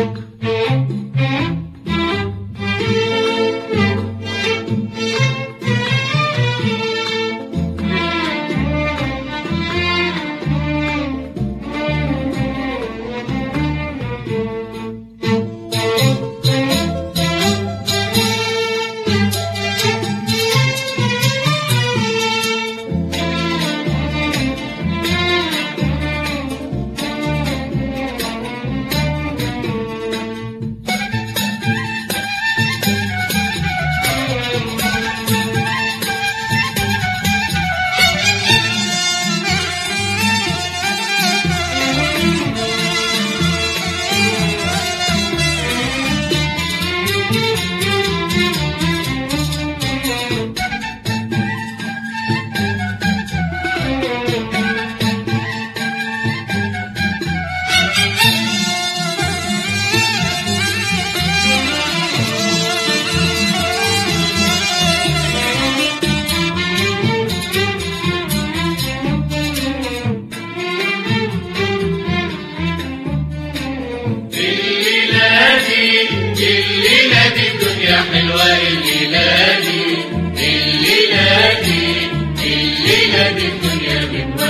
الليلة دي الدنيا حلوة، الليلة دي الليلة دي الليلة دي الدنيا حلوة،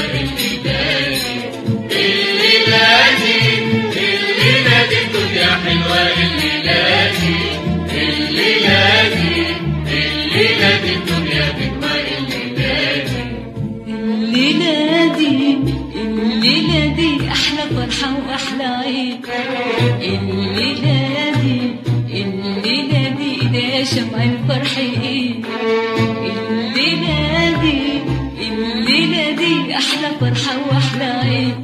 الليلة دي الليلة دي الدنيا حلوة، الليلة دي الليلة دي الليلة دي الدنيا حلوة، الليلة دي أحلى فرحة وأحلى عيد. الليلة دي إذا شمع الفرح إيد. الليلة دي أحلى فرحة وأحلى عيد.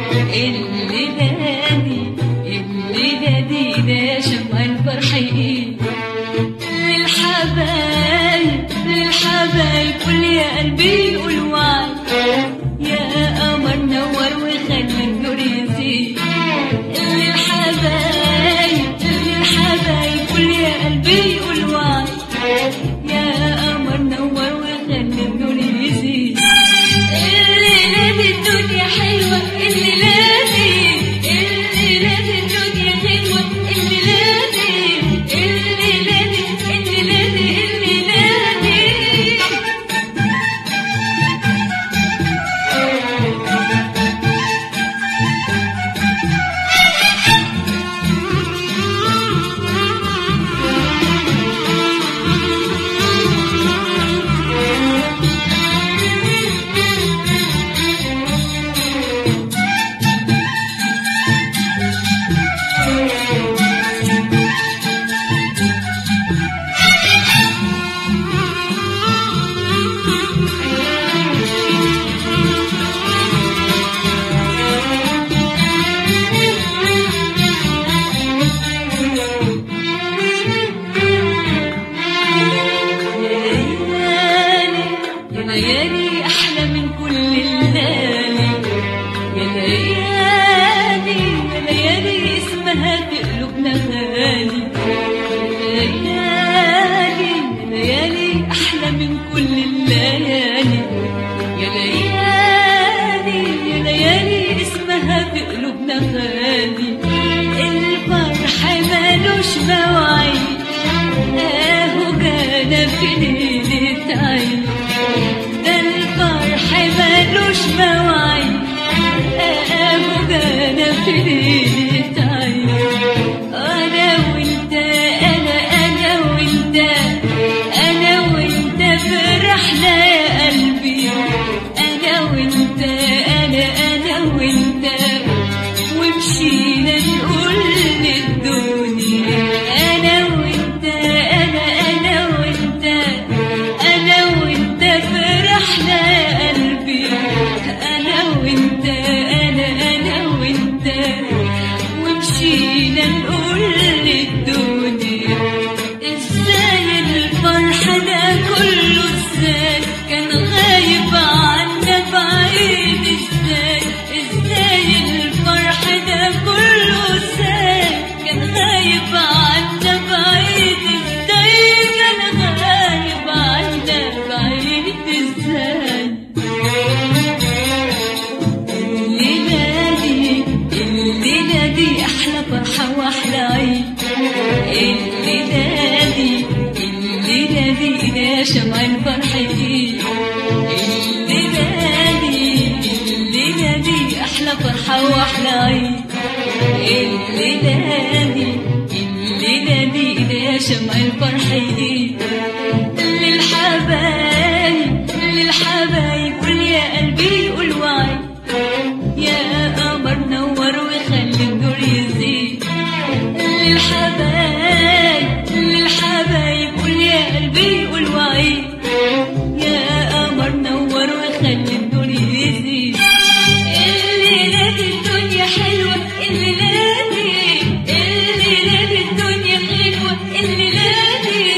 الليلة دي إذا شمع الفرح إيد. للحبايب كل يا قلبي يقول وعد، يا قمر نور وخلي النور يزيد. للحبايب كل يا قلبي يقول وعد، يا قمر نور وخلي النور يزيد. الليلة دي الدنيا حلوة، الليلة دي الدنيا حلوة، الليلة دي ليالي أحلى من كل الليالي. يا ليالي اسمها في قلوبنا غالي. ليالي أحلى من كل الليالي. يا ليالي اسمها في قلوبنا غالي. الفرح مالوش مواعيد، اهو جانا في ليلة عيد. الفرح مالوش مواعيد، اهو جانا في ليلة عيد. انا وانت انا وانت فرحنا يا قلبي. انا وانت ومشينا نقول للدنيا. انا وانت فرحنا يا قلبي. انا وانت ومشينا نقول للدنيا. ازاي الفرح ده كله ازاي كان غايب عنا بعيد؟ ازاي الفرح ده كله ازاي كان غايب عنا بعيد؟ ازاي كان غايب عنا بعيد؟ ازاي الليلة دي أحلى فرحة وأحلى عيد. الليلة دي ده شمع الفرح جديد. الليلة دي أحلى فرحة وأحلى عيد. الليلة دي ده شمع الفرح جديد. للحبايب قول يا قلبي قول وعي، يا قمر نور وخلي النور يزيد. للحبايب قول يا قلبي قول وعي، يا قمر نور وخلي النور يزيد. الليلة دي الدنيا حلوة، الليلة دي الدنيا حلوة، الليلة دي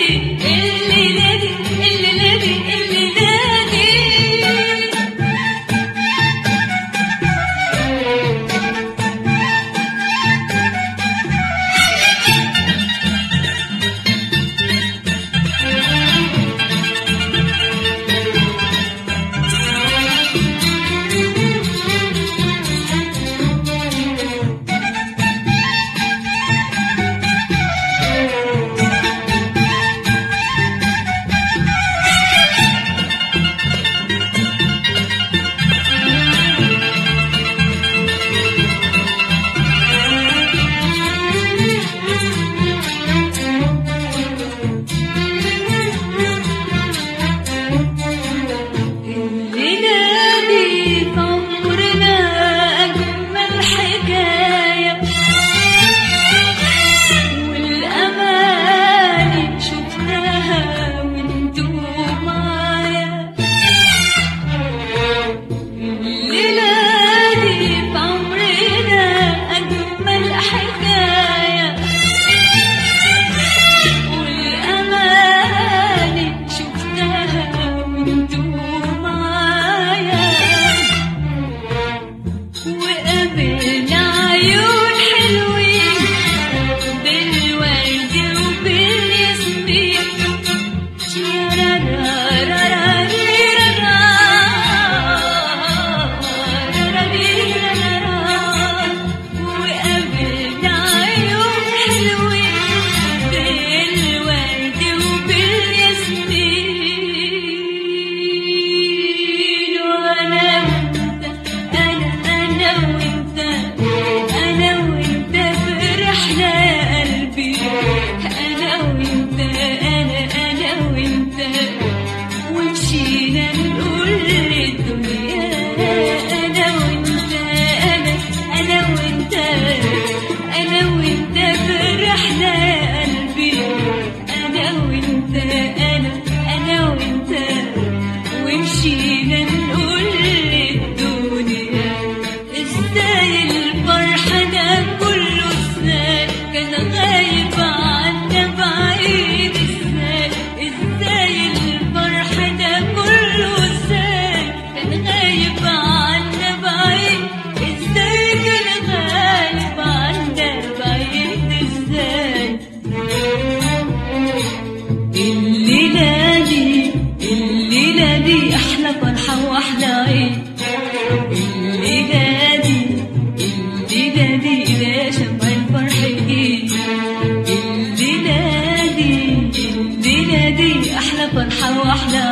فرحة واحدة